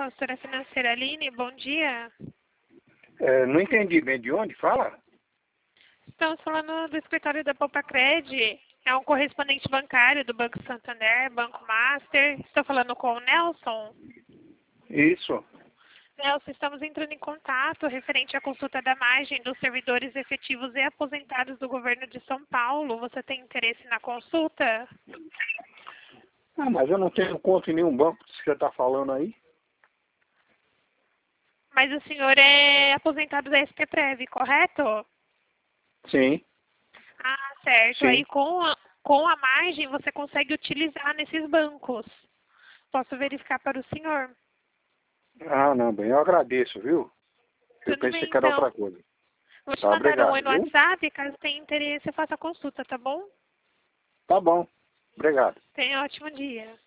consultora financeira Aline, bom dia. Não entendi bem de onde fala. Estamos falando do escritório da Poupa-Cred. É um correspondente bancário do Banco Santander, Banco Master. Estou falando com o Nelson. Isso. Nelson, estamos entrando em contato referente à consulta da margem dos servidores efetivos e aposentados do governo de São Paulo. Você tem interesse na consulta? Mas eu não tenho conta em nenhum banco que você está falando aí. Mas o senhor é aposentado da SPPrev, correto? Sim. Ah, certo. Sim. Aí com a margem você consegue utilizar nesses bancos. Posso verificar para o senhor? Não, bem, eu agradeço, viu? Eu Tudo pensei bem, que era outra então. coisa. Vou te Tá, mandar um oi obrigado, no viu? WhatsApp. Caso tenha interesse, eu faço a consulta, tá bom? Tá bom. Obrigado. Tenha um ótimo dia.